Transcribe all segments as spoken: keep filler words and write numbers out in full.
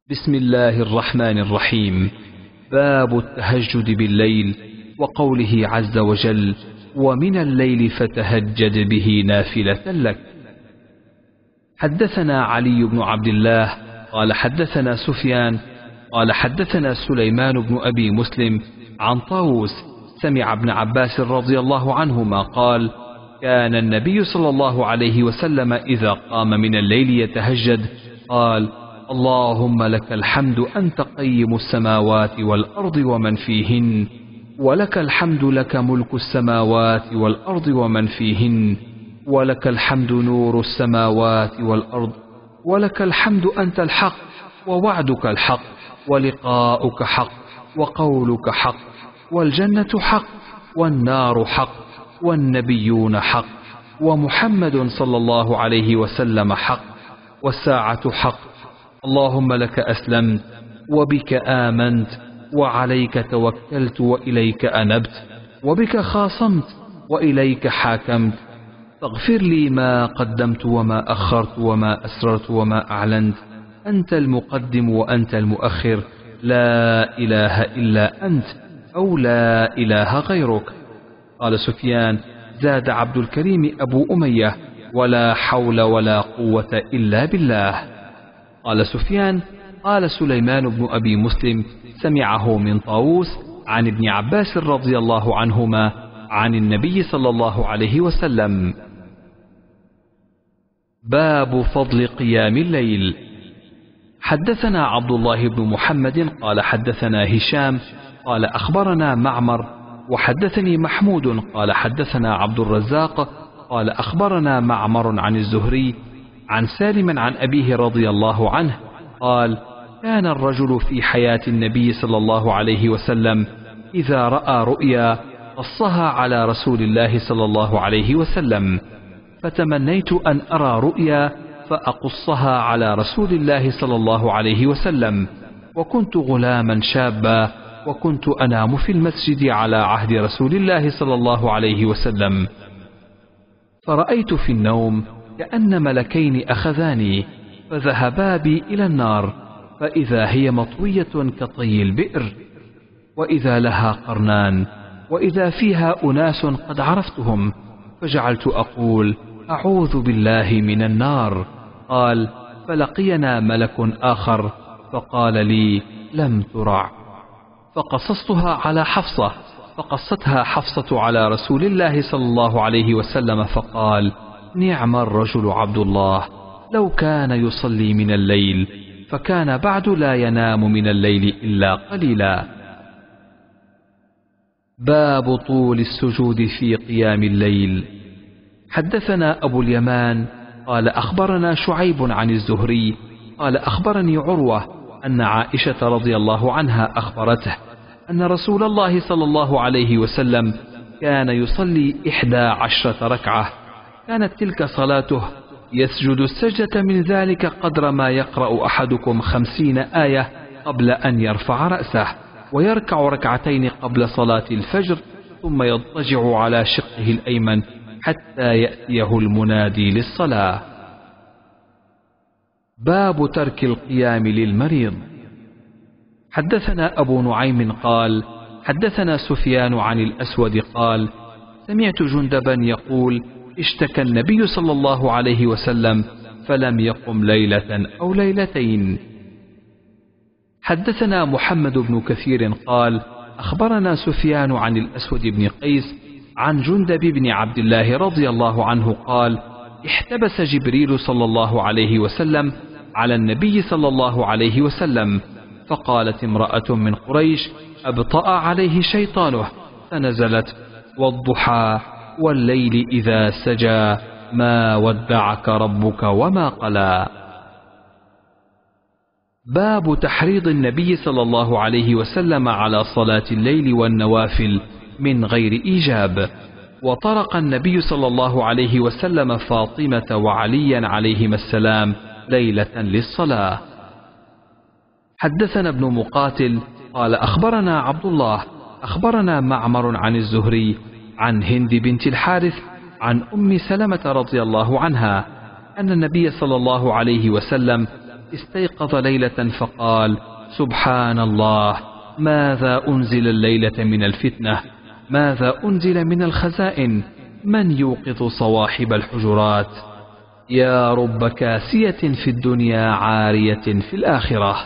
بسم الله الرحمن الرحيم. باب التهجد بالليل، وقوله عز وجل: ومن الليل فتهجد به نافلة لك. حدثنا علي بن عبد الله قال حدثنا سفيان قال حدثنا سليمان بن أبي مسلم عن طاووس سمع ابن عباس رضي الله عنهما قال: كان النبي صلى الله عليه وسلم إذا قام من الليل يتهجد قال: اللهم لك الحمد أنت قيم السماوات والأرض ومن فيهن، ولك الحمد لك ملك السماوات والأرض ومن فيهن، ولك الحمد نور السماوات والأرض، ولك الحمد أنت الحق ووعدك الحق ولقاؤك حق وقولك حق، والجنة حق والنار حق والنبيون حق ومحمد صلى الله عليه وسلم حق والساعة حق. اللهم لك أسلمت وبك آمنت وعليك توكلت وإليك أنبت وبك خاصمت وإليك حاكمت، فاغفر لي ما قدمت وما أخرت وما أسررت وما أعلنت، أنت المقدم وأنت المؤخر، لا إله إلا أنت أو لا إله غيرك. قال سفيان: زاد عبد الكريم أبو أمية: ولا حول ولا قوة إلا بالله. قال سفيان: قال سليمان بن أبي مسلم سمعه من طاووس عن ابن عباس رضي الله عنهما عن النبي صلى الله عليه وسلم. باب فضل قيام الليل. حدثنا عبد الله بن محمد قال حدثنا هشام قال أخبرنا معمر وحدثني محمود قال حدثنا عبد الرزاق قال أخبرنا معمر عن الزهري عن سالم عن أبيه رضي الله عنه قال: كان الرجل في حياة النبي صلى الله عليه وسلم إذا رأى رؤيا قصها على رسول الله صلى الله عليه وسلم، فتمنيت أن أرى رؤيا فأقصها على رسول الله صلى الله عليه وسلم، وكنت غلاما شابا، وكنت أنام في المسجد على عهد رسول الله صلى الله عليه وسلم، فرأيت في النوم كأن ملكين أخذاني فذهبا بي إلى النار، فإذا هي مطوية كطي البئر، وإذا لها قرنان، وإذا فيها أناس قد عرفتهم، فجعلت أقول: أعوذ بالله من النار. قال: فلقينا ملك آخر فقال لي: لم ترع. فقصصتها على حفصة، فقصتها حفصة على رسول الله صلى الله عليه وسلم فقال: نعم الرجل عبد الله، لو كان يصلي من الليل، فكان بعد لا ينام من الليل إلا قليلا. باب طول السجود في قيام الليل. حدثنا أبو اليمان قال أخبرنا شعيب عن الزهري قال أخبرني عروة أن عائشة رضي الله عنها أخبرته أن رسول الله صلى الله عليه وسلم كان يصلي إحدى عشرة ركعة، كانت تلك صلاته يسجد السجدة من ذلك قدر ما يقرأ أحدكم خمسين آية قبل أن يرفع رأسه، ويركع ركعتين قبل صلاة الفجر، ثم يضطجع على شقه الأيمن حتى يأتيه المنادي للصلاة. باب ترك القيام للمريض. حدثنا أبو نعيم قال حدثنا سفيان عن الأسود قال: سمعت جندبا يقول: اشتكى النبي صلى الله عليه وسلم فلم يقم ليلة أو ليلتين. حدثنا محمد بن كثير قال أخبرنا سفيان عن الأسود بن قيس عن جندب بن عبد الله رضي الله عنه قال: احتبس جبريل صلى الله عليه وسلم على النبي صلى الله عليه وسلم، فقالت امرأة من قريش: أبطأ عليه شيطانه، فنزلت: والضحى والليل إذا سجى ما ودعك ربك وما قلى. باب تحريض النبي صلى الله عليه وسلم على صلاة الليل والنوافل من غير إيجاب. وطرق النبي صلى الله عليه وسلم فاطمة وعليا عليهما السلام ليلة للصلاة. حدثنا ابن مقاتل قال أخبرنا عبد الله أخبرنا معمر عن الزهري عن هند بنت الحارث عن أم سلمة رضي الله عنها أن النبي صلى الله عليه وسلم استيقظ ليلة فقال: سبحان الله، ماذا أنزل الليلة من الفتنة؟ ماذا أنزل من الخزائن؟ من يوقظ صواحب الحجرات؟ يا رب كاسية في الدنيا عارية في الآخرة.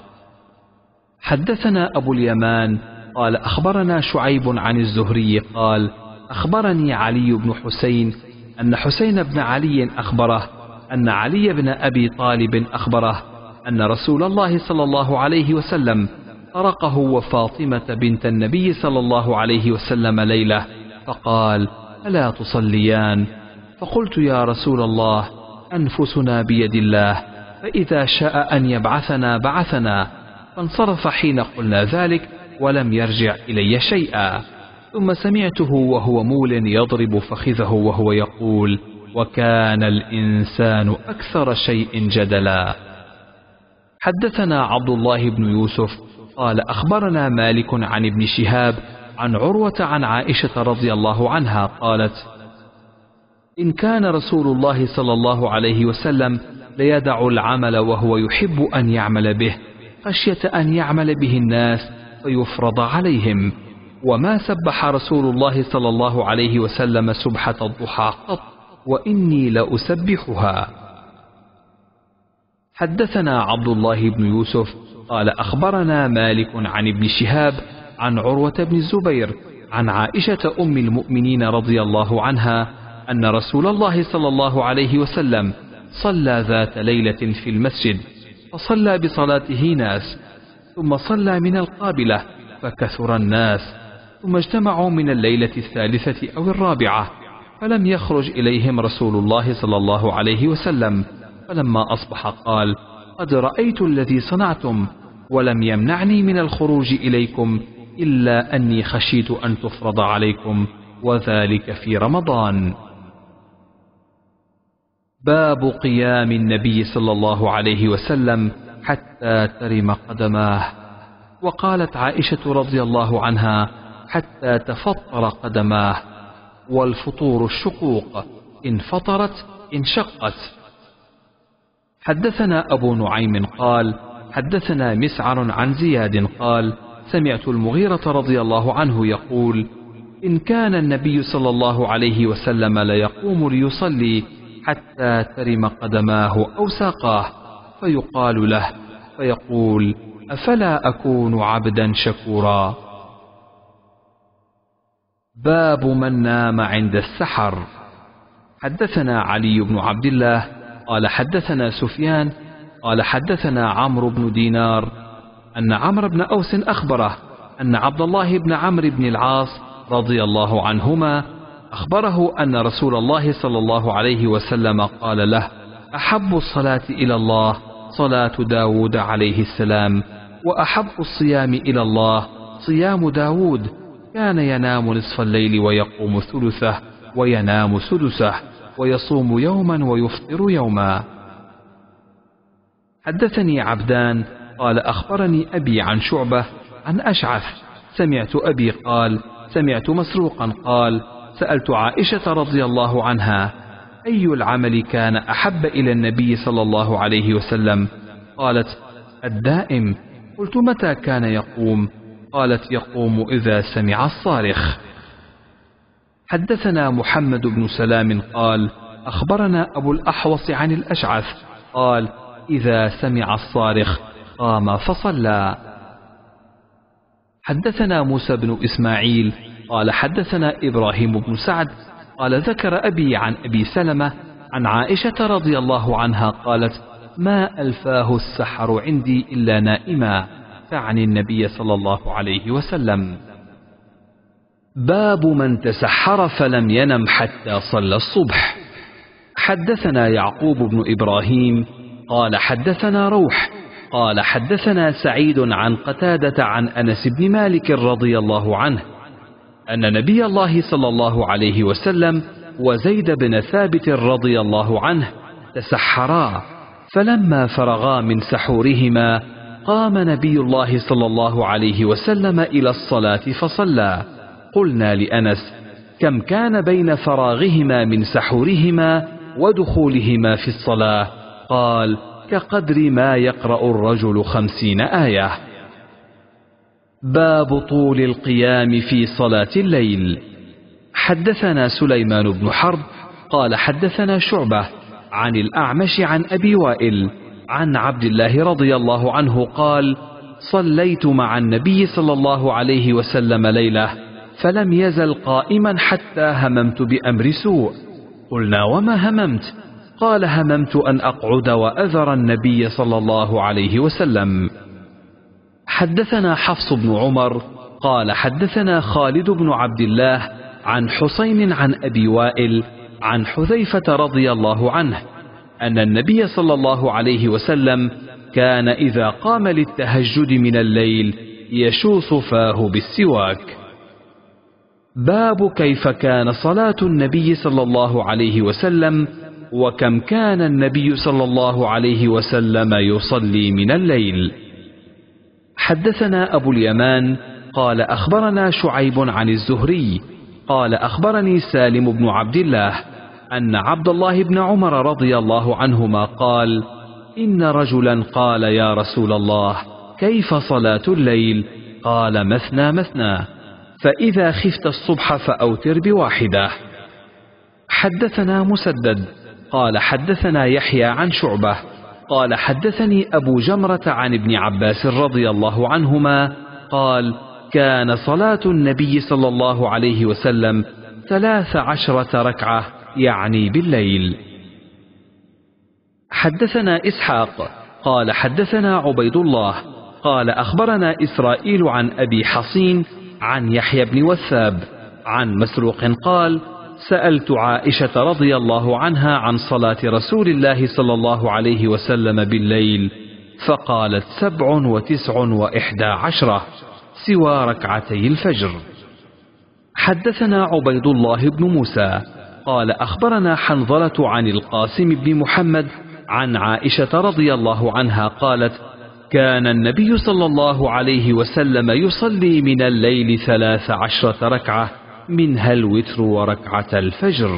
حدثنا أبو اليمان قال أخبرنا شعيب عن الزهري قال: أخبرني علي بن حسين أن حسين بن علي أخبره أن علي بن أبي طالب أخبره أن رسول الله صلى الله عليه وسلم طرقه وفاطمة بنت النبي صلى الله عليه وسلم ليلة فقال: ألا تصليان؟ فقلت: يا رسول الله، أنفسنا بيد الله، فإذا شاء أن يبعثنا بعثنا. فانصرف حين قلنا ذلك ولم يرجع إلي شيئا. ثم سمعته وهو مول يضرب فخذه وهو يقول: وكان الإنسان أكثر شيء جدلا. حدثنا عبد الله بن يوسف قال أخبرنا مالك عن ابن شهاب عن عروة عن عائشة رضي الله عنها قالت: إن كان رسول الله صلى الله عليه وسلم ليدع العمل وهو يحب أن يعمل به خشية أن يعمل به الناس فيفرض عليهم، وما سبح رسول الله صلى الله عليه وسلم سبحة الضحى قط، وإني لأسبحها. حدثنا عبد الله بن يوسف قال أخبرنا مالك عن ابن شهاب عن عروة بن الزبير عن عائشة أم المؤمنين رضي الله عنها أن رسول الله صلى الله عليه وسلم صلى ذات ليلة في المسجد، فصلى بصلاته ناس، ثم صلى من القابلة فكثر الناس، ثم اجتمعوا من الليلة الثالثة أو الرابعة، فلم يخرج إليهم رسول الله صلى الله عليه وسلم. فلما أصبح قال: قد رأيت الذي صنعتم، ولم يمنعني من الخروج إليكم إلا أني خشيت أن تفرض عليكم، وذلك في رمضان. باب قيام النبي صلى الله عليه وسلم حتى ترم قدماه. وقالت عائشة رضي الله عنها: حتى تفطر قدماه، والفطور الشقوق، إن فطرت انشقت. حدثنا أبو نعيم قال حدثنا مسعر عن زياد قال: سمعت المغيرة رضي الله عنه يقول: إن كان النبي صلى الله عليه وسلم ليقوم ليصلي حتى ترم قدماه أو ساقاه، فيقال له فيقول: أفلا أكون عبدا شكورا. باب من نام عند السحر. حدثنا علي بن عبد الله قال حدثنا سفيان قال حدثنا عمرو بن دينار أن عمرو بن أوس أخبره أن عبد الله بن عمرو بن العاص رضي الله عنهما أخبره أن رسول الله صلى الله عليه وسلم قال له: أحب الصلاة إلى الله صلاة داود عليه السلام، وأحب الصيام إلى الله صيام داود، كان ينام نصف الليل ويقوم ثلثه وينام سدسه، ويصوم يوما ويفطر يوما. حدثني عبدان قال أخبرني أبي عن شعبة عن أشعث سمعت أبي قال: سمعت مسروقا قال: سألت عائشة رضي الله عنها: أي العمل كان أحب إلى النبي صلى الله عليه وسلم؟ قالت: الدائم. قلت: متى كان يقوم؟ قالت: يقوم إذا سمع الصارخ. حدثنا محمد بن سلام قال أخبرنا أبو الأحوص عن الأشعث قال: إذا سمع الصارخ قام فصلى. حدثنا موسى بن إسماعيل قال حدثنا إبراهيم بن سعد قال ذكر أبي عن أبي سلمة عن عائشة رضي الله عنها قالت: ما ألفاه السحر عندي إلا نائما، تعني النبي صلى الله عليه وسلم. باب من تسحر فلم ينم حتى صلى الصبح. حدثنا يعقوب بن إبراهيم قال حدثنا روح قال حدثنا سعيد عن قتادة عن أنس بن مالك رضي الله عنه أن نبي الله صلى الله عليه وسلم وزيد بن ثابت رضي الله عنه تسحرا، فلما فرغا من سحورهما قام نبي الله صلى الله عليه وسلم إلى الصلاة فصلى. قلنا لأنس: كم كان بين فراغهما من سحورهما ودخولهما في الصلاة؟ قال: كقدر ما يقرأ الرجل خمسين آية. باب طول القيام في صلاة الليل. حدثنا سليمان بن حرب قال حدثنا شعبة عن الأعمش عن أبي وائل عن عبد الله رضي الله عنه قال: صليت مع النبي صلى الله عليه وسلم ليلة فلم يزل قائما حتى هممت بأمر سوء. قلنا: وما هممت؟ قال: هممت أن أقعد وأذر النبي صلى الله عليه وسلم. حدثنا حفص بن عمر قال حدثنا خالد بن عبد الله عن حسين عن أبي وائل عن حذيفة رضي الله عنه أن النبي صلى الله عليه وسلم كان إذا قام للتهجد من الليل يشوص فاه بالسواك. باب كيف كان صلاة النبي صلى الله عليه وسلم وكم كان النبي صلى الله عليه وسلم يصلي من الليل. حدثنا أبو اليمان قال أخبرنا شعيب عن الزهري قال أخبرني سالم بن عبد الله أن عبد الله بن عمر رضي الله عنهما قال: إن رجلا قال: يا رسول الله، كيف صلاة الليل؟ قال: مثنى مثنى، فإذا خفت الصبح فأوتر بواحدة. حدثنا مسدد قال حدثنا يحيى عن شعبة قال حدثني أبو جمرة عن ابن عباس رضي الله عنهما قال: كان صلاة النبي صلى الله عليه وسلم ثلاث عشرة ركعة، يعني بالليل. حدثنا إسحاق قال حدثنا عبيد الله قال أخبرنا إسرائيل عن أبي حصين عن يحيى بن وثاب عن مسروق قال: سألت عائشة رضي الله عنها عن صلاة رسول الله صلى الله عليه وسلم بالليل فقالت: سبع وتسع وإحدى عشرة سوى ركعتي الفجر. حدثنا عبيد الله بن موسى قال أخبرنا حنظلة عن القاسم بن محمد عن عائشة رضي الله عنها قالت: كان النبي صلى الله عليه وسلم يصلي من الليل ثلاث عشرة ركعة، منها الوتر وركعة الفجر.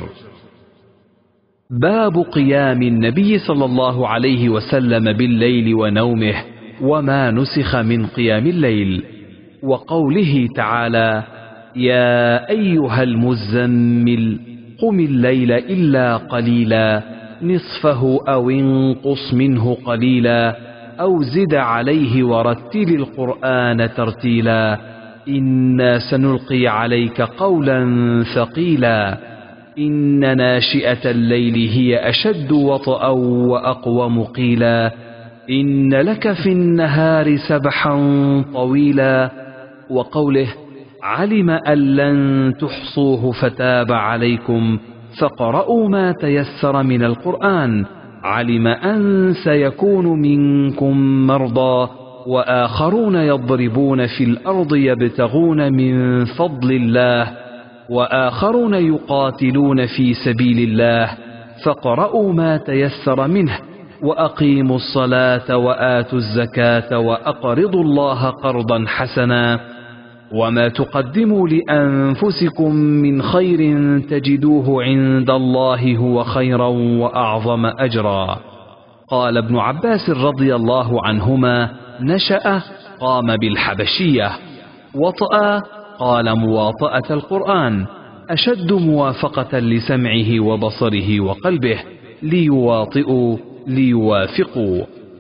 باب قيام النبي صلى الله عليه وسلم بالليل ونومه وما نسخ من قيام الليل، وقوله تعالى: يا أيها المزمل قم الليل إلا قليلا نصفه أو انقص منه قليلا أو زد عليه ورتل القرآن ترتيلا إنا سنلقي عليك قولا ثقيلا إن ناشئة الليل هي أشد وطئا وأقوم قيلا إن لك في النهار سبحا طويلا. وقوله: علم أن لن تحصوه فتاب عليكم فاقرؤوا ما تيسر من القرآن علم أن سيكون منكم مرضى وآخرون يضربون في الأرض يبتغون من فضل الله وآخرون يقاتلون في سبيل الله فاقرؤوا ما تيسر منه وأقيموا الصلاة وآتوا الزكاة وأقرضوا الله قرضا حسنا وما تقدموا لأنفسكم من خير تجدوه عند الله هو خيرا وأعظم أجرا. قال ابن عباس رضي الله عنهما: نشأ قام بالحبشية، وطأ قال مواطأة القرآن، أشد موافقة لسمعه وبصره وقلبه، ليواطئوا ليوافقوا.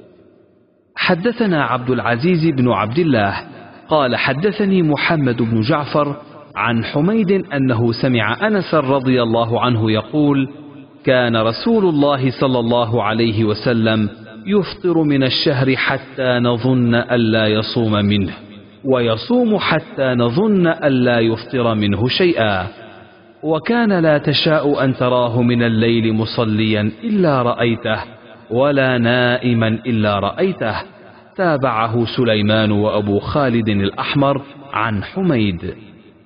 حدثنا عبد العزيز بن عبد الله قال حدثني محمد بن جعفر عن حميد أنه سمع أنس رضي الله عنه يقول: كان رسول الله صلى الله عليه وسلم يفطر من الشهر حتى نظن ألا يصوم منه، ويصوم حتى نظن ألا يفطر منه شيئا، وكان لا تشاء أن تراه من الليل مصليا إلا رأيته، ولا نائما إلا رأيته. تابعه سليمان وأبو خالد الأحمر عن حميد.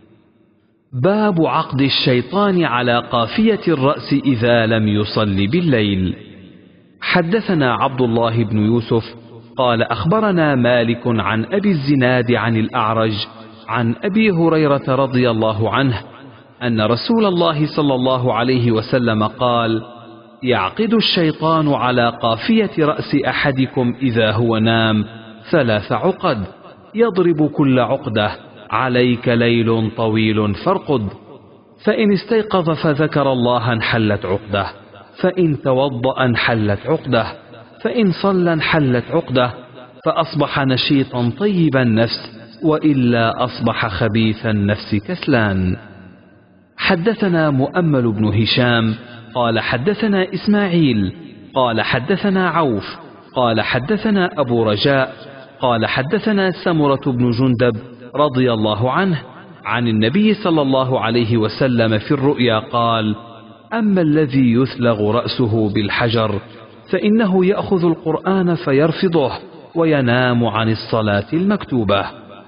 باب عقد الشيطان على قافية الرأس إذا لم يصل بالليل. حدثنا عبد الله بن يوسف قال أخبرنا مالك عن أبي الزناد عن الأعرج عن أبي هريرة رضي الله عنه أن رسول الله صلى الله عليه وسلم قال: يعقد الشيطان على قافية رأس أحدكم إذا هو نام ثلاث عقد، يضرب كل عقدة: عليك ليل طويل فارقد. فإن استيقظ فذكر الله انحلت عقدة، فإن توضأ انحلت عقدة، فإن صلى انحلت عقدة، فأصبح نشيطا طيب النفس، وإلا أصبح خبيث النفس كسلان. حدثنا مؤمل بن هشام قال حدثنا إسماعيل قال حدثنا عوف قال حدثنا أبو رجاء قال حدثنا سمرة بن جندب رضي الله عنه عن النبي صلى الله عليه وسلم في الرؤيا قال: أما الذي يثلغ رأسه بالحجر فإنه يأخذ القرآن فيرفضه وينام عن الصلاة المكتوبة.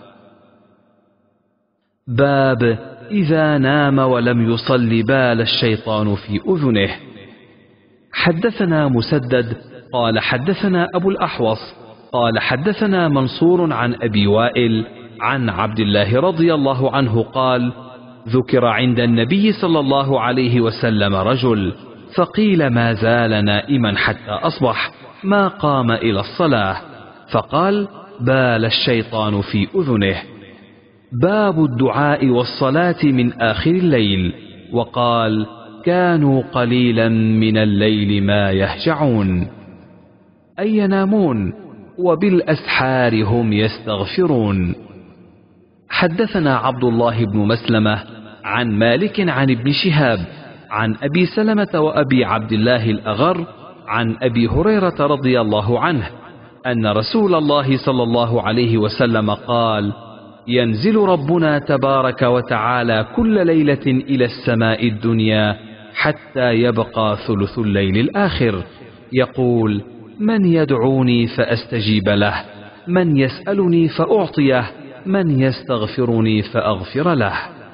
باب إذا نام ولم يصل بال الشيطان في أذنه. حدثنا مسدد قال حدثنا أبو الأحوص قال حدثنا منصور عن أبي وائل عن عبد الله رضي الله عنه قال: ذكر عند النبي صلى الله عليه وسلم رجل، فقيل ما زال نائما حتى أصبح ما قام إلى الصلاة، فقال: بال الشيطان في أذنه. باب الدعاء والصلاة من آخر الليل. وقال: كانوا قليلا من الليل ما يهجعون، أي ينامون، وبالأسحار هم يستغفرون. حدثنا عبد الله بن مسلمة عن مالك عن ابن شهاب عن أبي سلمة وأبي عبد الله الأغر عن أبي هريرة رضي الله عنه أن رسول الله صلى الله عليه وسلم قال: ينزل ربنا تبارك وتعالى كل ليلة إلى السماء الدنيا حتى يبقى ثلث الليل الآخر، يقول: من يدعوني فأستجيب له، من يسألني فأعطيه، من يستغفرني فأغفر له.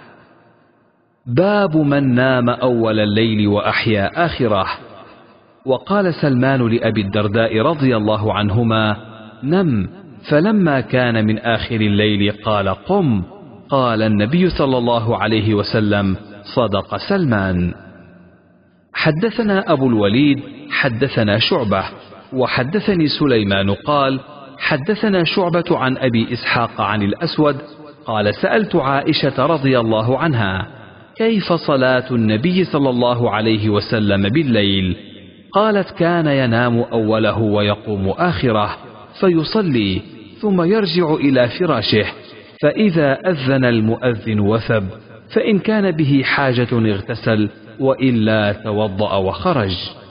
باب من نام أول الليل وأحيا آخره. وقال سلمان لأبي الدرداء رضي الله عنهما: نم، فلما كان من آخر الليل قال: قم. قال النبي صلى الله عليه وسلم: صدق سلمان. حدثنا أبو الوليد حدثنا شعبة وحدثني سليمان قال: حدثنا شعبة عن أبي إسحاق عن الأسود قال: سألت عائشة رضي الله عنها: كيف صلاة النبي صلى الله عليه وسلم بالليل؟ قالت: كان ينام أوله ويقوم آخره فيصلي ثم يرجع إلى فراشه، فإذا أذن المؤذن وثب، فإن كان به حاجة اغتسل، وإلا توضأ وخرج.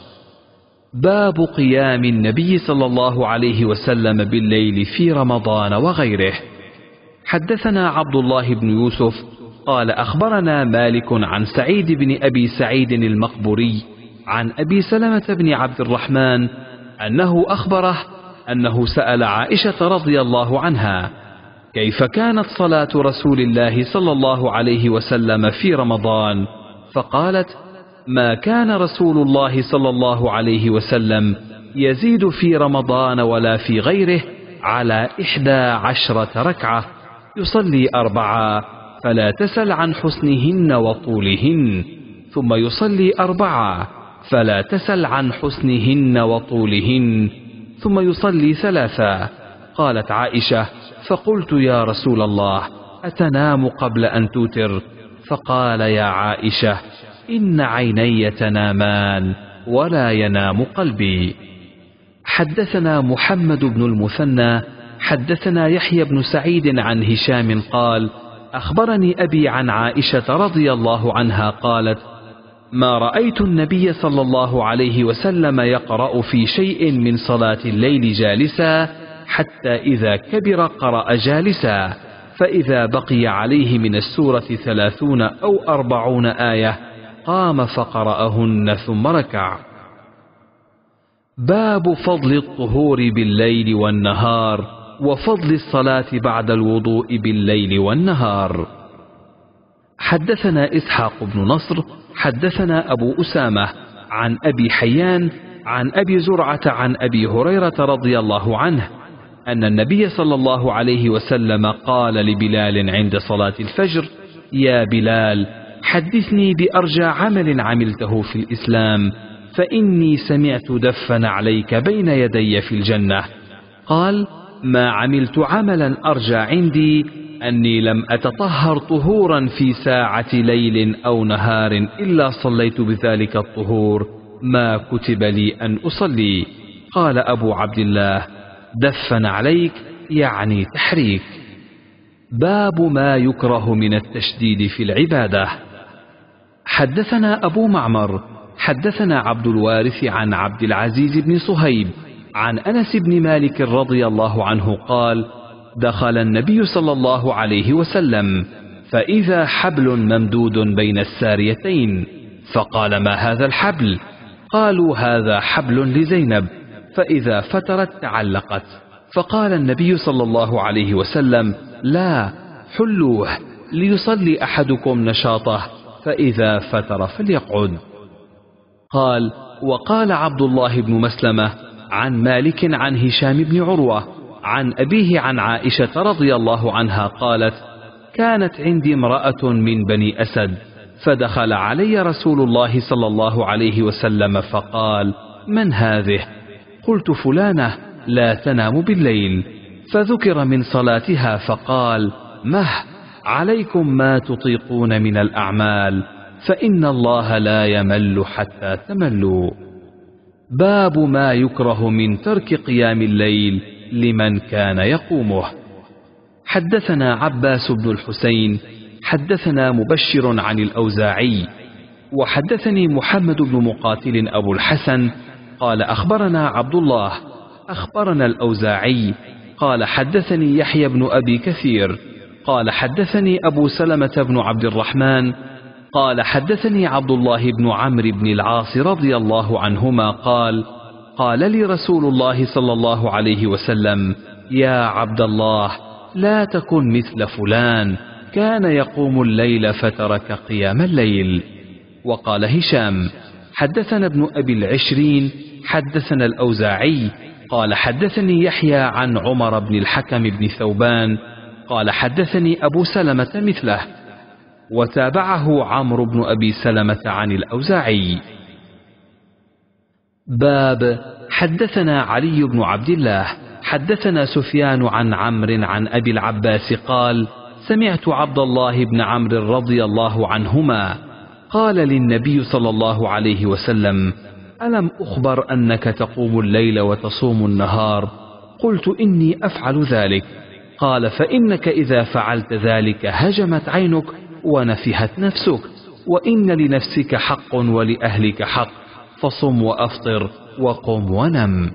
باب قيام النبي صلى الله عليه وسلم بالليل في رمضان وغيره. حدثنا عبد الله بن يوسف قال أخبرنا مالك عن سعيد بن أبي سعيد المقبوري عن أبي سلمة بن عبد الرحمن أنه أخبره أنه سأل عائشة رضي الله عنها: كيف كانت صلاة رسول الله صلى الله عليه وسلم في رمضان؟ فقالت: ما كان رسول الله صلى الله عليه وسلم يزيد في رمضان ولا في غيره على إحدى عشرة ركعة، يصلي أربعة فلا تسل عن حسنهن وطولهن، ثم يصلي أربعة فلا تسل عن حسنهن وطولهن، ثم يصلي ثلاثة. قالت عائشة: فقلت يا رسول الله أتنام قبل أن توتر؟ فقال: يا عائشة إن عيني تنامان ولا ينام قلبي. حدثنا محمد بن المثنى حدثنا يحيى بن سعيد عن هشام قال: أخبرني أبي عن عائشة رضي الله عنها قالت: ما رأيت النبي صلى الله عليه وسلم يقرأ في شيء من صلاة الليل جالسا حتى إذا كبر قرأ جالسا، فإذا بقي عليه من السورة ثلاثون أو أربعون آية قام فقرأهن ثم ركع. باب فضل الطهور بالليل والنهار وفضل الصلاة بعد الوضوء بالليل والنهار. حدثنا إسحاق بن نصر حدثنا أبو أسامة عن أبي حيان عن أبي زرعة عن أبي هريرة رضي الله عنه أن النبي صلى الله عليه وسلم قال لبلال عند صلاة الفجر: يا بلال حدثني بأرجى عمل عملته في الإسلام. فإني سمعت دفا عليك بين يدي في الجنة. قال: ما عملت عملا أرجى عندي أني لم أتطهر طهورا في ساعة ليل أو نهار إلا صليت بذلك الطهور ما كتب لي أن أصلي. قال أبو عبد الله: دفا عليك يعني تحريك. باب ما يكره من التشديد في العبادة. حدثنا أبو معمر حدثنا عبد الوارث عن عبد العزيز بن صهيب عن أنس بن مالك رضي الله عنه قال: دخل النبي صلى الله عليه وسلم فإذا حبل ممدود بين الساريتين، فقال: ما هذا الحبل؟ قالوا: هذا حبل لزينب، فإذا فترت تعلقت. فقال النبي صلى الله عليه وسلم: لا، حلوه ليصلي أحدكم نشاطه، فإذا فتر فليقعد. قال: وقال عبد الله بن مسلمة عن مالك عن هشام بن عروة عن أبيه عن عائشة رضي الله عنها قالت: كانت عندي امرأة من بني أسد، فدخل علي رسول الله صلى الله عليه وسلم فقال: من هذه؟ قلت: فلانة لا تنام بالليل. فذكر من صلاتها فقال: مه، عليكم ما تطيقون من الأعمال، فإن الله لا يمل حتى تملوا. باب ما يكره من ترك قيام الليل لمن كان يقومه. حدثنا عباس بن الحسين حدثنا مبشر عن الأوزاعي وحدثني محمد بن مقاتل أبو الحسن قال: أخبرنا عبد الله أخبرنا الأوزاعي قال: حدثني يحيى بن أبي كثير قال: حدثني أبو سلمة بن عبد الرحمن قال: حدثني عبد الله بن عمرو بن العاص رضي الله عنهما قال: قال لي رسول الله صلى الله عليه وسلم: يا عبد الله، لا تكن مثل فلان كان يقوم الليل فترك قيام الليل. وقال هشام: حدثنا ابن أبي العشرين حدثنا الأوزاعي قال: حدثني يحيى عن عمر بن الحكم بن ثوبان قال: حدثني أبو سلمة مثله، وتابعه عمرو بن أبي سلمة عن الأوزاعي. باب حدثنا علي بن عبد الله حدثنا سفيان عن عمرو عن أبي العباس قال: سمعت عبد الله بن عمرو رضي الله عنهما قال للنبي صلى الله عليه وسلم: ألم أخبر أنك تقوم الليل وتصوم النهار؟ قلت: إني أفعل ذلك. قال: فإنك إذا فعلت ذلك هجمت عينك ونفحت نفسك، وإن لنفسك حق ولأهلك حق، فصم وأفطر وقم ونم.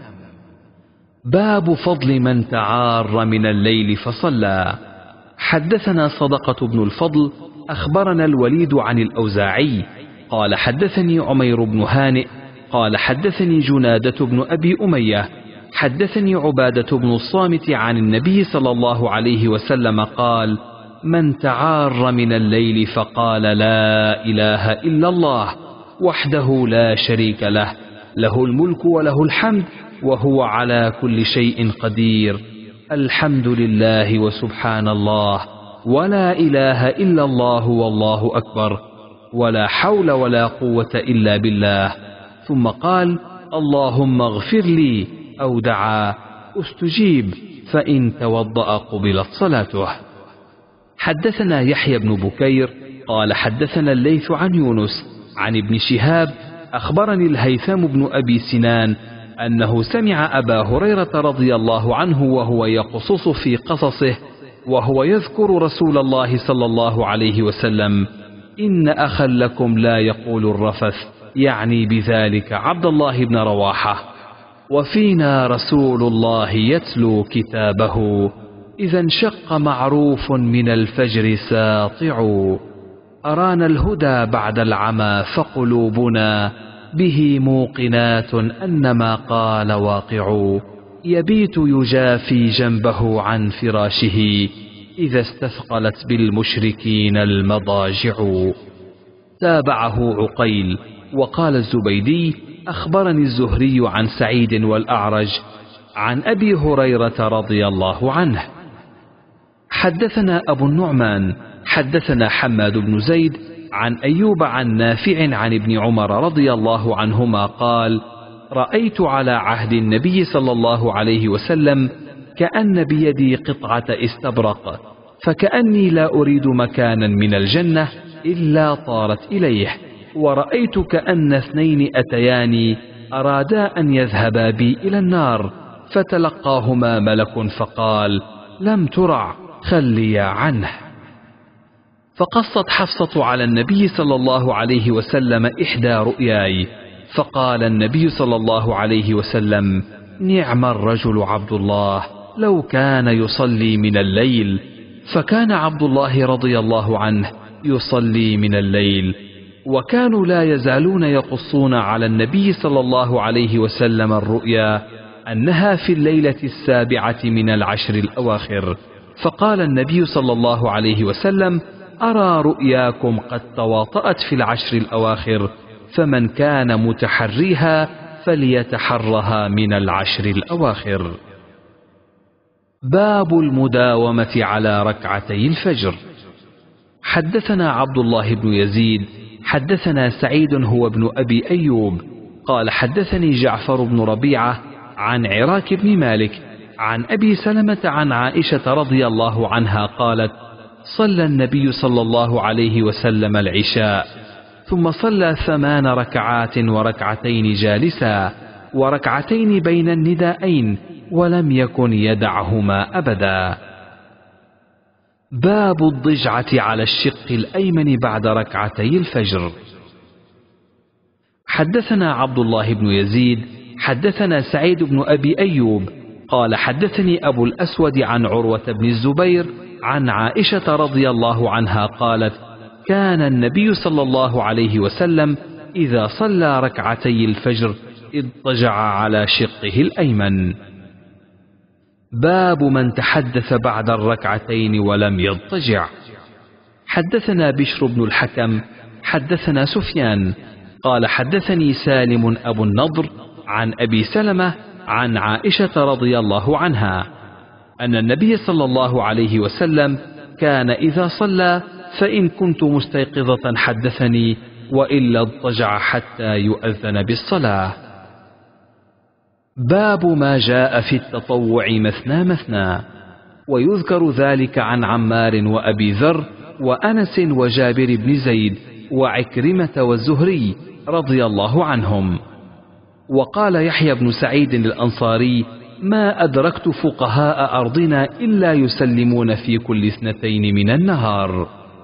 باب فضل من تعار من الليل فصلى. حدثنا صدقة بن الفضل أخبرنا الوليد عن الأوزاعي قال: حدثني عمير بن هانئ قال: حدثني جنادة بن أبي أمية حدثني عبادة بن الصامت عن النبي صلى الله عليه وسلم قال: من تعار من الليل فقال: لا إله إلا الله وحده لا شريك له، له الملك وله الحمد وهو على كل شيء قدير، الحمد لله وسبحان الله ولا إله إلا الله والله أكبر، ولا حول ولا قوة إلا بالله. ثم قال: اللهم اغفر لي، أو دعا: استجيب، فإن توضأ قبلت صلاته. حدثنا يحيى بن بكير قال: حدثنا الليث عن يونس عن ابن شهاب أخبرني الهيثم بن أبي سنان أنه سمع أبا هريرة رضي الله عنه وهو يقصص في قصصه وهو يذكر رسول الله صلى الله عليه وسلم: إن أخا لكم لا يقول الرفث، يعني بذلك عبد الله بن رواحة، وفينا رسول الله يتلو كتابه، إذا انشق معروف من الفجر ساطع، أرانا الهدى بعد العمى فقلوبنا به موقنات أنما قال واقع، يبيت يجافي جنبه عن فراشه إذا استثقلت بالمشركين المضاجع. تابعه عقيل. وقال الزبيدي: أخبرني الزهري عن سعيد والأعرج عن أبي هريرة رضي الله عنه. حدثنا أبو النعمان حدثنا حماد بن زيد عن أيوب عن نافع عن ابن عمر رضي الله عنهما قال: رأيت على عهد النبي صلى الله عليه وسلم كأن بيدي قطعة استبرق، فكأني لا أريد مكانا من الجنة إلا طارت إليه، ورأيت كأن اثنين أتياني أرادا أن يذهبا بي إلى النار، فتلقاهما ملك فقال: لم ترع، خليا عنه. فقصت حفصة على النبي صلى الله عليه وسلم إحدى رؤياي، فقال النبي صلى الله عليه وسلم: نعم الرجل عبد الله، لو كان يصلي من الليل. فكان عبد الله رضي الله عنه يصلي من الليل، وكانوا لا يزالون يقصون على النبي صلى الله عليه وسلم الرؤيا أنها في الليلة السابعة من العشر الأواخر. فقال النبي صلى الله عليه وسلم: أرى رؤياكم قد تواطأت في العشر الأواخر، فمن كان متحريها فليتحرها من العشر الأواخر. باب المداومة على ركعتي الفجر. حدثنا عبد الله بن يزيد حدثنا سعيد هو ابن أبي أيوب قال حدثني جعفر بن ربيعة عن عراك بن مالك عن أبي سلمة عن عائشة رضي الله عنها قالت: صلى النبي صلى الله عليه وسلم العشاء، ثم صلى ثمان ركعات وركعتين جالسا وركعتين بين النداءين، ولم يكن يدعهما أبدا. باب الضجعة على الشق الأيمن بعد ركعتي الفجر. حدثنا عبد الله بن يزيد حدثنا سعيد بن أبي أيوب قال حدثني أبو الأسود عن عروة بن الزبير عن عائشة رضي الله عنها قالت: كان النبي صلى الله عليه وسلم إذا صلى ركعتي الفجر اضطجع على شقه الأيمن. باب من تحدث بعد الركعتين ولم يضطجع. حدثنا بشر بن الحكم حدثنا سفيان قال حدثني سالم أبو النضر عن أبي سلمة عن عائشة رضي الله عنها أن النبي صلى الله عليه وسلم كان إذا صلى فإن كنت مستيقظة حدثني، وإلا اضطجع حتى يؤذن بالصلاة. باب ما جاء في التطوع مثنى مثنى. ويذكر ذلك عن عمار وأبي ذر وأنس وجابر بن زيد وعكرمة والزهري رضي الله عنهم. وقال يحيى بن سعيد الأنصاري: ما أدركت فقهاء أرضنا إلا يسلمون في كل اثنتين من النهار.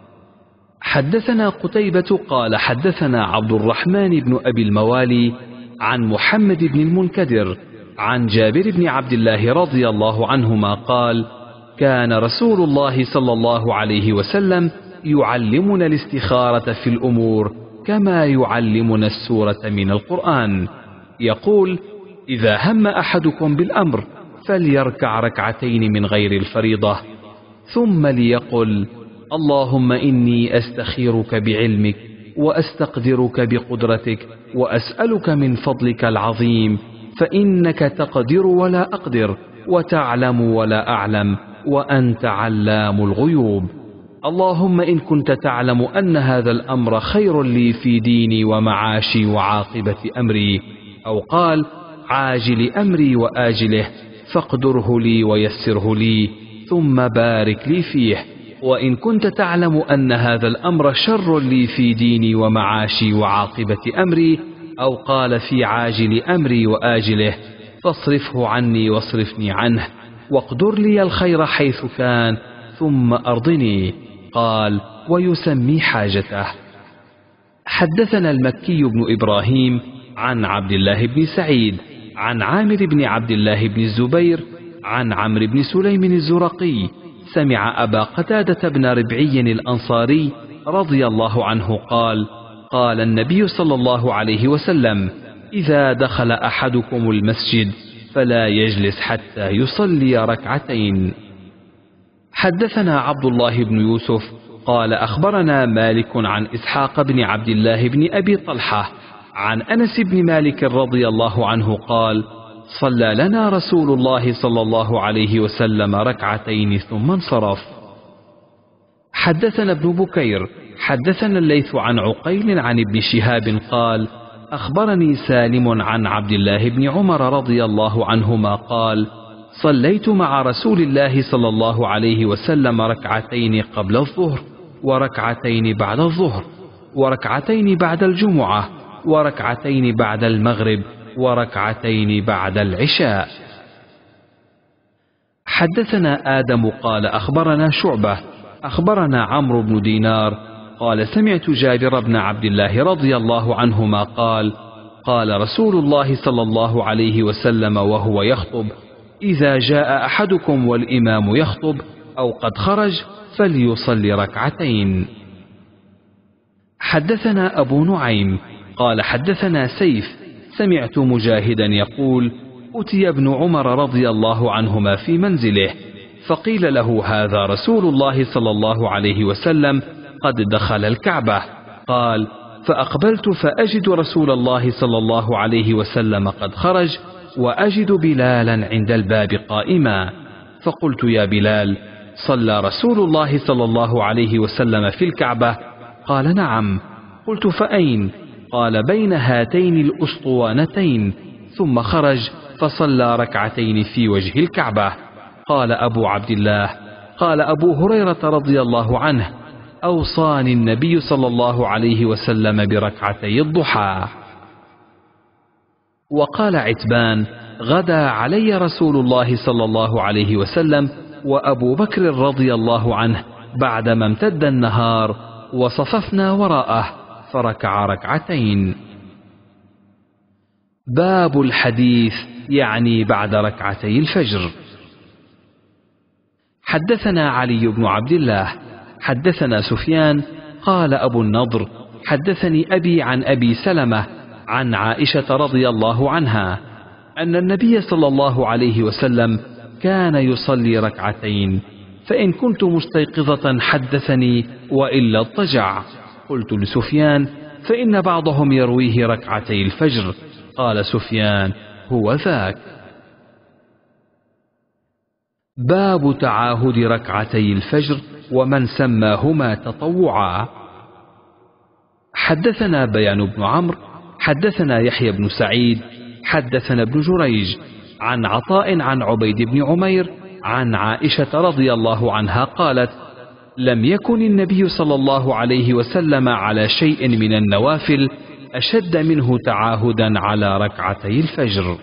حدثنا قتيبة قال حدثنا عبد الرحمن بن أبي الموالي عن محمد بن المنكدر عن جابر بن عبد الله رضي الله عنهما قال: كان رسول الله صلى الله عليه وسلم يعلمنا الاستخارة في الأمور كما يعلمنا السورة من القرآن، يقول: إذا هم أحدكم بالأمر فليركع ركعتين من غير الفريضة، ثم ليقل: اللهم إني أستخيرك بعلمك وأستقدرك بقدرتك وأسألك من فضلك العظيم، فإنك تقدر ولا أقدر وتعلم ولا أعلم وأنت علام الغيوب. اللهم إن كنت تعلم أن هذا الأمر خير لي في ديني ومعاشي وعاقبة أمري، أو قال عاجل أمري وآجله، فاقدره لي ويسره لي ثم بارك لي فيه. وإن كنت تعلم أن هذا الأمر شر لي في ديني ومعاشي وعاقبة أمري، أو قال في عاجل أمري وآجله، فاصرفه عني واصرفني عنه، واقدر لي الخير حيث كان ثم أرضني. قال: ويسمي حاجته. حدثنا المكي بن إبراهيم عن عبد الله بن سعيد عن عامر بن عبد الله بن الزبير عن عمرو بن سليم الزرقي سمع أبا قتادة بن ربعي الأنصاري رضي الله عنه قال: قال النبي صلى الله عليه وسلم: إذا دخل أحدكم المسجد فلا يجلس حتى يصلي ركعتين. حدثنا عبد الله بن يوسف قال أخبرنا مالك عن إسحاق بن عبد الله بن أبي طلحة عن أنس بن مالك رضي الله عنه قال: صلى لنا رسول الله صلى الله عليه وسلم ركعتين ثم انصرف. حدثنا ابن بكير حدثنا الليث عن عقيل عن ابن شهاب قال أخبرني سالم عن عبد الله بن عمر رضي الله عنهما قال صليت مع رسول الله صلى الله عليه وسلم ركعتين قبل الظهر وركعتين بعد الظهر وركعتين بعد الجمعة وركعتين بعد المغرب وركعتين بعد العشاء. حدثنا آدم قال أخبرنا شعبة أخبرنا عمرو بن دينار قال سمعت جابر بن عبد الله رضي الله عنهما قال قال رسول الله صلى الله عليه وسلم وهو يخطب إذا جاء أحدكم والإمام يخطب أو قد خرج فليصلي ركعتين. حدثنا أبو نعيم قال حدثنا سيف سمعت مجاهدا يقول أتي ابن عمر رضي الله عنهما في منزله فقيل له هذا رسول الله صلى الله عليه وسلم قد دخل الكعبة. قال فأقبلت فأجد رسول الله صلى الله عليه وسلم قد خرج وأجد بلالا عند الباب قائما فقلت يا بلال صلى رسول الله صلى الله عليه وسلم في الكعبة؟ قال نعم. قلت فأين؟ قال بين هاتين الأسطوانتين ثم خرج فصلى ركعتين في وجه الكعبة. قال أبو عبد الله قال أبو هريرة رضي الله عنه أوصاني النبي صلى الله عليه وسلم بركعتي الضحى. وقال عتبان غدا علي رسول الله صلى الله عليه وسلم وأبو بكر رضي الله عنه بعدما امتد النهار وصففنا وراءه فركع ركعتين. باب الحديث يعني بعد ركعتي الفجر. حدثنا علي بن عبد الله حدثنا سفيان قال أبو النضر حدثني أبي عن أبي سلمة عن عائشة رضي الله عنها أن النبي صلى الله عليه وسلم كان يصلي ركعتين فإن كنت مستيقظة حدثني وإلا اضطجع. قلت لسفيان فإن بعضهم يرويه ركعتي الفجر. قال سفيان هو ذاك. باب تعاهد ركعتي الفجر ومن سماهما تطوعا. حدثنا بيان بن عمرو حدثنا يحيى بن سعيد حدثنا ابن جريج عن عطاء عن عبيد بن عمير عن عائشة رضي الله عنها قالت لم يكن النبي صلى الله عليه وسلم على شيء من النوافل أشد منه تعاهدا على ركعتي الفجر.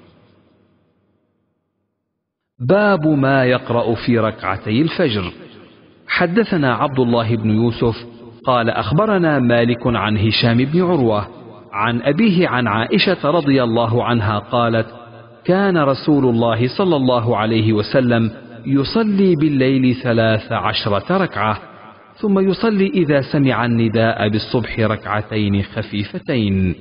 باب ما يقرأ في ركعتي الفجر. حدثنا عبد الله بن يوسف قال أخبرنا مالك عن هشام بن عروة عن أبيه عن عائشة رضي الله عنها قالت كان رسول الله صلى الله عليه وسلم يصلي بالليل ثلاث عشرة ركعة ثم يصلي إذا سمع النداء بالصبح ركعتين خفيفتين.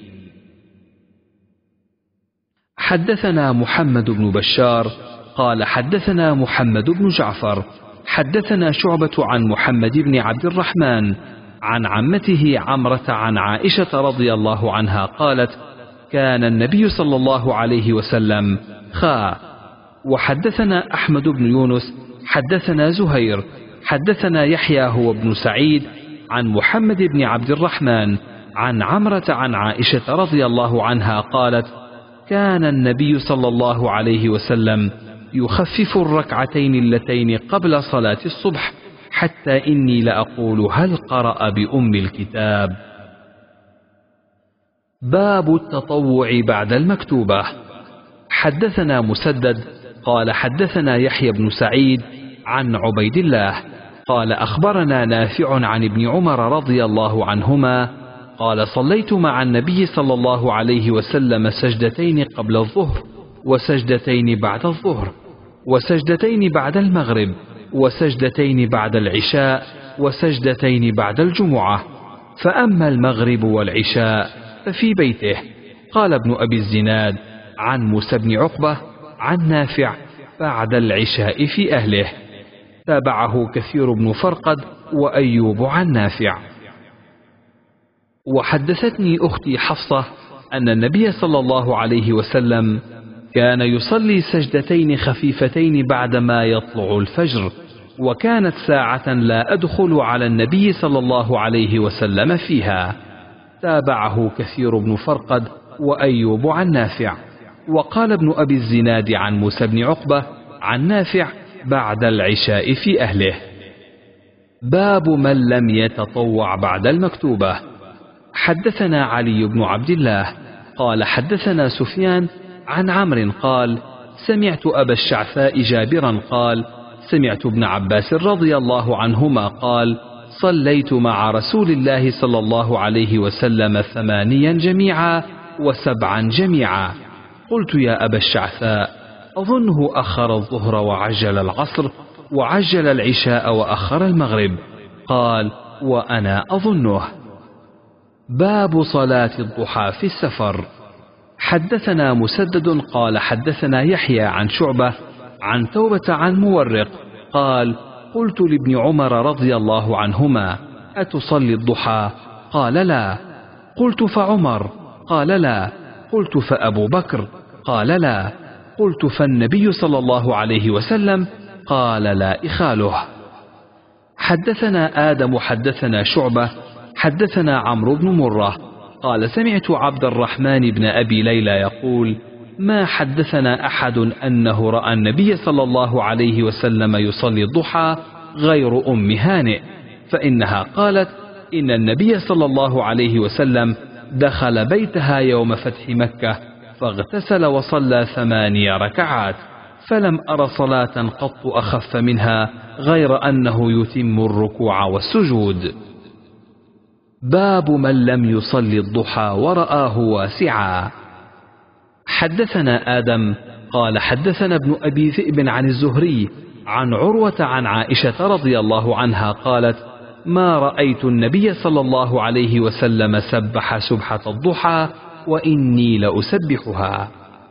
حدثنا محمد بن بشار قال حدثنا محمد بن جعفر حدثنا شعبة عن محمد بن عبد الرحمن عن عمته عمرة عن عائشة رضي الله عنها قالت كان النبي صلى الله عليه وسلم خاء. وحدثنا أحمد بن يونس حدثنا زهير حدثنا يحيى هو ابن سعيد عن محمد بن عبد الرحمن عن عمرة عن عائشة رضي الله عنها قالت كان النبي صلى الله عليه وسلم يخفف الركعتين اللتين قبل صلاة الصبح حتى إني لأقول هل قرأ بأم الكتاب. باب التطوع بعد المكتوبة. حدثنا مسدد قال حدثنا يحيى بن سعيد عن عبيد الله قال أخبرنا نافع عن ابن عمر رضي الله عنهما قال صليت مع النبي صلى الله عليه وسلم سجدتين قبل الظهر وسجدتين بعد الظهر وسجدتين بعد المغرب وسجدتين بعد العشاء وسجدتين بعد الجمعة فأما المغرب والعشاء ففي بيته. قال ابن أبي الزناد عن موسى بن عقبة عن نافع بعد العشاء في أهله. تابعه كثير بن فرقد وأيوب عن نافع. وحدثتني أختي حفصة أن النبي صلى الله عليه وسلم كان يصلي سجدتين خفيفتين بعدما يطلع الفجر وكانت ساعة لا أدخل على النبي صلى الله عليه وسلم فيها. تابعه كثير بن فرقد وأيوب عن نافع. وقال ابن أبي الزناد عن موسى بن عقبة عن نافع بعد العشاء في أهله. باب من لم يتطوع بعد المكتوبة. حدثنا علي بن عبد الله قال حدثنا سفيان عن عمرو قال سمعت أبا الشعثاء جابرا قال سمعت ابن عباس رضي الله عنهما قال صليت مع رسول الله صلى الله عليه وسلم ثمانيا جميعا وسبعا جميعا. قلت يا أبا الشعثاء أظنه أخر الظهر وعجل العصر وعجل العشاء وأخر المغرب. قال وأنا أظنه. باب صلاة الضحى في السفر. حدثنا مسدد قال حدثنا يحيى عن شعبة عن توبة عن مورق قال قلت لابن عمر رضي الله عنهما أتصلي الضحى؟ قال لا. قلت فعمر؟ قال لا. قلت فأبو بكر؟ قال لا. قلت فالنبي صلى الله عليه وسلم؟ قال لا إخاله. حدثنا آدم حدثنا شعبة حدثنا عمرو بن مرة قال سمعت عبد الرحمن بن أبي ليلى يقول ما حدثنا أحد أنه رأى النبي صلى الله عليه وسلم يصلي الضحى غير أم هانئ، فإنها قالت إن النبي صلى الله عليه وسلم دخل بيتها يوم فتح مكة فاغتسل وصلى ثماني ركعات، فلم أر صلاة قط أخف منها غير أنه يتم الركوع والسجود. باب من لم يصلي الضحى ورآه واسعا. حدثنا آدم قال حدثنا ابن أبي ذئب عن الزهري عن عروة عن عائشة رضي الله عنها قالت ما رأيت النبي صلى الله عليه وسلم سبح سبحة الضحى وإني لأسبحها.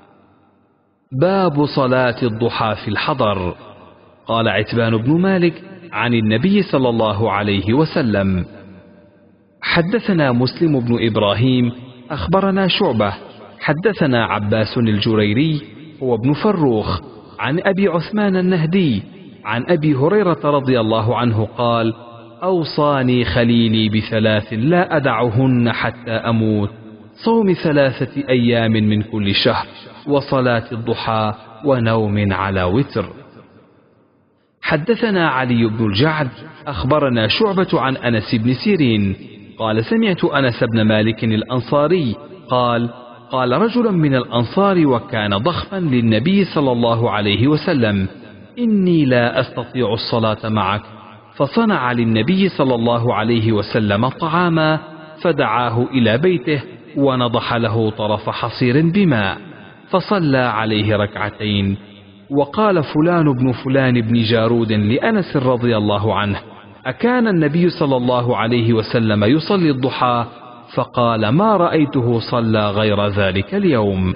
باب صلاة الضحى في الحضر. قال عتبان بن مالك عن النبي صلى الله عليه وسلم. حدثنا مسلم بن إبراهيم أخبرنا شعبة حدثنا عباس الجريري هو ابن فروخ عن أبي عثمان النهدي عن أبي هريرة رضي الله عنه قال أوصاني خليلي بثلاث لا أدعهن حتى أموت: صوم ثلاثة أيام من كل شهر، وصلاة الضحى، ونوم على وتر. حدثنا علي بن الجعد أخبرنا شعبة عن أنس بن سيرين قال سمعت أنس بن مالك الأنصاري قال قال رجل من الأنصار وكان ضخما للنبي صلى الله عليه وسلم: إني لا أستطيع الصلاة معك، فصنع للنبي صلى الله عليه وسلم طعاما فدعاه إلى بيته ونضح له طرف حصير بماء فصلى عليه ركعتين. وقال فلان بن فلان بن جارود لأنس رضي الله عنه: أكان النبي صلى الله عليه وسلم يصلي الضحى؟ فقال: ما رأيته صلى غير ذلك اليوم.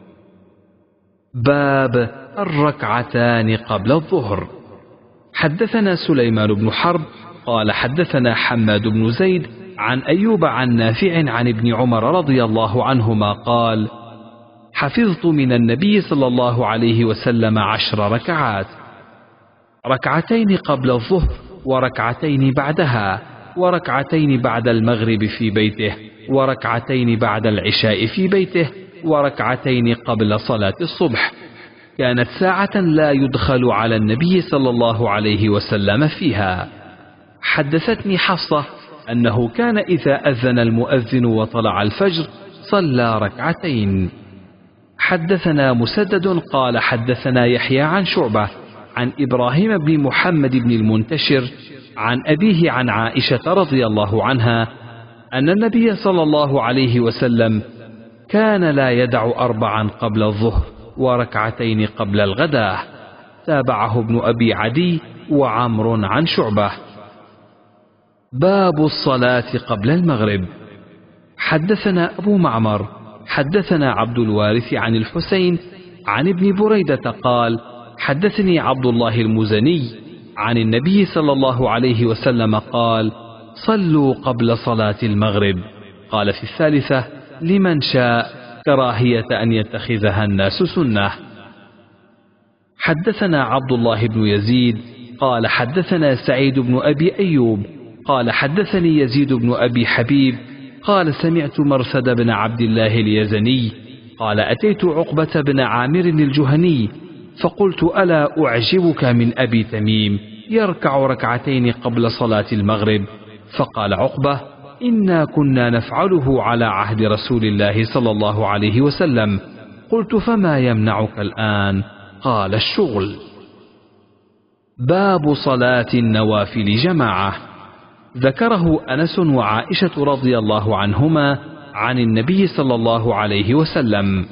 باب الركعتان قبل الظهر. حدثنا سليمان بن حرب قال حدثنا حماد بن زيد عن أيوب عن نافع عن ابن عمر رضي الله عنهما قال: حفظت من النبي صلى الله عليه وسلم عشر ركعات: ركعتين قبل الظهر، وركعتين بعدها، وركعتين بعد المغرب في بيته، وركعتين بعد العشاء في بيته، وركعتين قبل صلاة الصبح. كانت ساعة لا يدخل على النبي صلى الله عليه وسلم فيها. حدثتني حفصة أنه كان إذا أذن المؤذن وطلع الفجر صلى ركعتين. حدثنا مسدد قال حدثنا يحيى عن شعبة عن إبراهيم بن محمد بن المنتشر عن أبيه عن عائشة رضي الله عنها أن النبي صلى الله عليه وسلم كان لا يدع أربعا قبل الظهر وركعتين قبل الغداء. تابعه ابن أبي عدي وعمر عن شعبة. باب الصلاة قبل المغرب. حدثنا أبو معمر حدثنا عبد الوارث عن الحسين عن ابن بريدة قال حدثني عبد الله المزني عن النبي صلى الله عليه وسلم قال: صلوا قبل صلاة المغرب. قال في الثالثة: لمن شاء، كراهية أن يتخذها الناس سنة. حدثنا عبد الله بن يزيد قال حدثنا سعيد بن أبي أيوب قال حدثني يزيد بن أبي حبيب قال سمعت مرثد بن عبد الله اليزني قال أتيت عقبة بن عامر الجهني فقلت ألا أعجبك من أبي تميم يركع ركعتين قبل صلاة المغرب؟ فقال عقبة إنا كنا نفعله على عهد رسول الله صلى الله عليه وسلم. قلت فما يمنعك الآن؟ قال الشغل. باب صلاة النوافل جماعة. ذكره أنس وعائشة رضي الله عنهما عن النبي صلى الله عليه وسلم.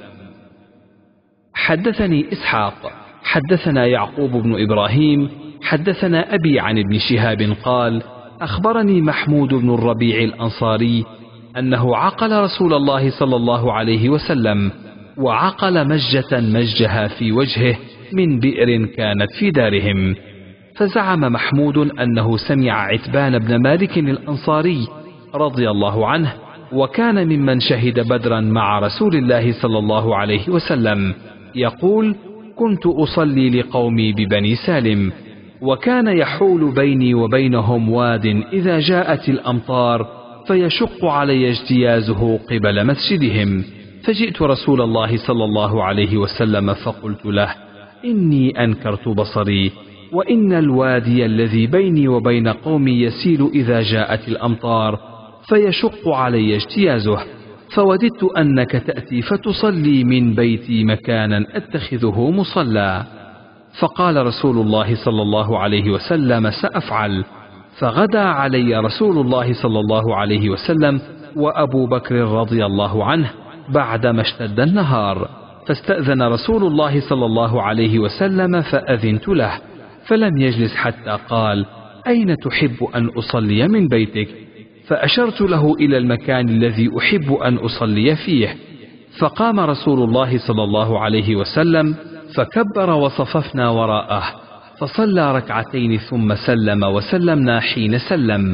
حدثني إسحاق حدثنا يعقوب بن إبراهيم حدثنا أبي عن ابن شهاب قال أخبرني محمود بن الربيع الأنصاري أنه عقل رسول الله صلى الله عليه وسلم، وعقل مجة مجها في وجهه من بئر كانت في دارهم. فزعم محمود أنه سمع عتبان بن مالك الأنصاري رضي الله عنه، وكان ممن شهد بدرا مع رسول الله صلى الله عليه وسلم، يقول كنت أصلي لقومي ببني سالم، وكان يحول بيني وبينهم واد إذا جاءت الأمطار فيشق علي اجتيازه قبل مسجدهم. فجئت رسول الله صلى الله عليه وسلم فقلت له إني أنكرت بصري، وإن الوادي الذي بيني وبين قومي يسيل إذا جاءت الأمطار فيشق علي اجتيازه، فوددت أنك تأتي فتصلي من بيتي مكانا أتخذه مصلى. فقال رسول الله صلى الله عليه وسلم سأفعل. فغدا علي رسول الله صلى الله عليه وسلم وأبو بكر رضي الله عنه بعدما اشتد النهار، فاستأذن رسول الله صلى الله عليه وسلم فأذنت له، فلم يجلس حتى قال أين تحب أن أصلي من بيتك؟ فأشرت له إلى المكان الذي أحب أن أصلي فيه. فقام رسول الله صلى الله عليه وسلم فكبر وصففنا وراءه، فصلى ركعتين ثم سلم وسلمنا حين سلم،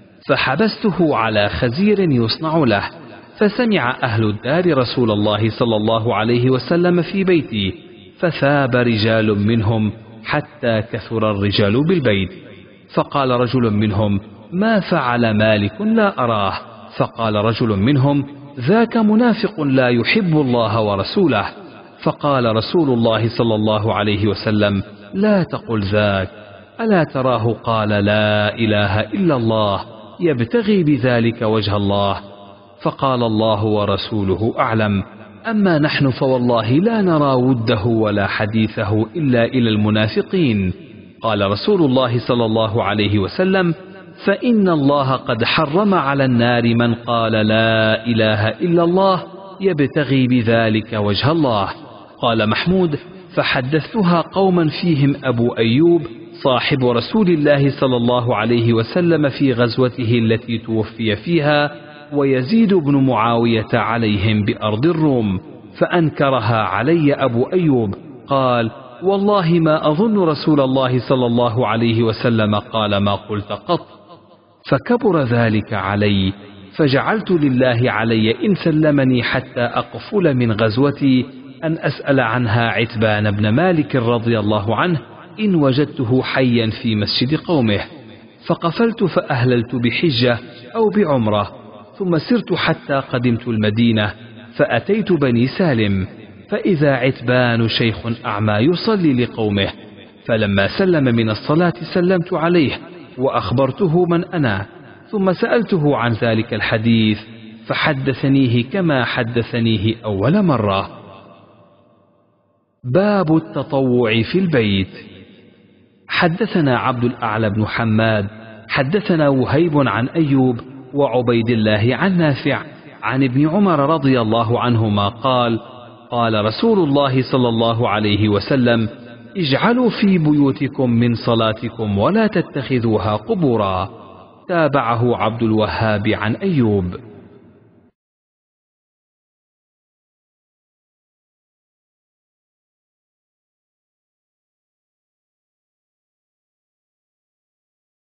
فحبسته على خزير يصنع له. فسمع أهل الدار رسول الله صلى الله عليه وسلم في بيتي، فثاب رجال منهم حتى كثر الرجال بالبيت. فقال رجل منهم ما فعل مالك لا أراه؟ فقال رجل منهم ذاك منافق لا يحب الله ورسوله. فقال رسول الله صلى الله عليه وسلم لا تقل ذاك، ألا تراه قال لا إله إلا الله يبتغي بذلك وجه الله؟ فقال الله ورسوله أعلم، أما نحن فوالله لا نرى وده ولا حديثه إلا إلى المنافقين. قال رسول الله صلى الله عليه وسلم فإن الله قد حرم على النار من قال لا إله إلا الله يبتغي بذلك وجه الله. قال محمود فحدثتها قوما فيهم أبو أيوب صاحب رسول الله صلى الله عليه وسلم في غزوته التي توفي فيها، ويزيد بن معاوية عليهم بأرض الروم، فأنكرها علي أبو أيوب. قال والله ما أظن رسول الله صلى الله عليه وسلم قال ما قلت قط. فكبر ذلك علي، فجعلت لله علي إن سلمني حتى أقفل من غزوتي أن أسأل عنها عتبان بن مالك رضي الله عنه إن وجدته حيا في مسجد قومه. فقفلت فأهللت بحجة أو بعمرة، ثم سرت حتى قدمت المدينة، فأتيت بني سالم، فإذا عتبان شيخ أعمى يصلي لقومه. فلما سلم من الصلاة سلمت عليه وأخبرته من أنا، ثم سألته عن ذلك الحديث فحدثنيه كما حدثنيه أول مرة. باب التطوع في البيت. حدثنا عبد الأعلى بن حماد حدثنا وهيب عن أيوب وعبيد الله عن نافع عن ابن عمر رضي الله عنهما قال قال رسول الله صلى الله عليه وسلم اجعلوا في بيوتكم من صلاتكم ولا تتخذوها قبورا. تابعه عبد الوهاب عن أيوب.